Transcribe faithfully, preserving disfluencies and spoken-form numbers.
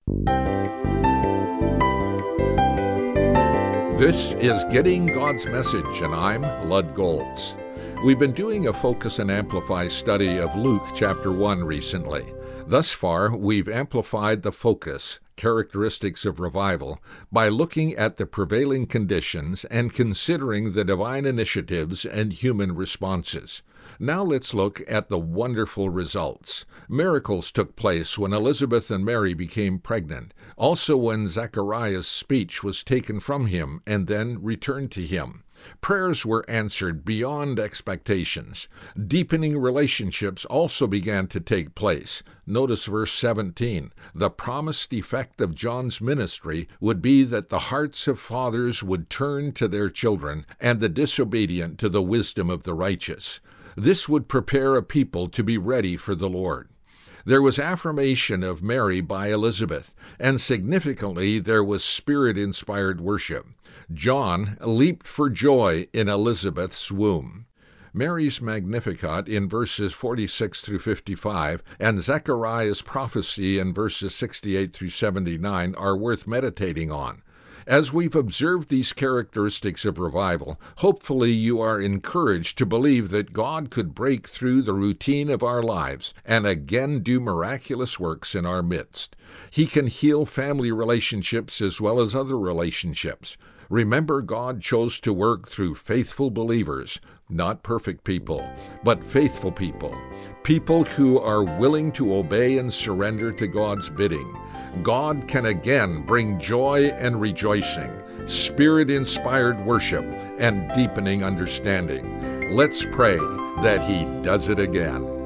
This is Getting God's Message, and I'm Lud Golds. We've been doing a Focus and Amplify study of Luke chapter one recently. Thus far, we've amplified the focus, characteristics of revival, by looking at the prevailing conditions and considering the divine initiatives and human responses. Now let's look at the wonderful results. Miracles took place when Elizabeth and Mary became pregnant, also when Zechariah's speech was taken from him and then returned to him. Prayers were answered beyond expectations. Deepening relationships also began to take place. Notice verse seventeen. The promised effect of John's ministry would be that the hearts of fathers would turn to their children, and the disobedient to the wisdom of the righteous. This would prepare a people to be ready for the Lord. There was affirmation of Mary by Elizabeth, and significantly there was Spirit-inspired worship. John leaped for joy in Elizabeth's womb. Mary's Magnificat in verses forty-six through fifty-five and Zechariah's prophecy in verses sixty-eight through seventy-nine are worth meditating on. As we've observed these characteristics of revival, hopefully you are encouraged to believe that God could break through the routine of our lives and again do miraculous works in our midst. He can heal family relationships as well as other relationships. Remember, God chose to work through faithful believers, not perfect people, but faithful people, people who are willing to obey and surrender to God's bidding. God can again bring joy and rejoicing, Spirit-inspired worship, and deepening understanding. Let's pray that He does it again.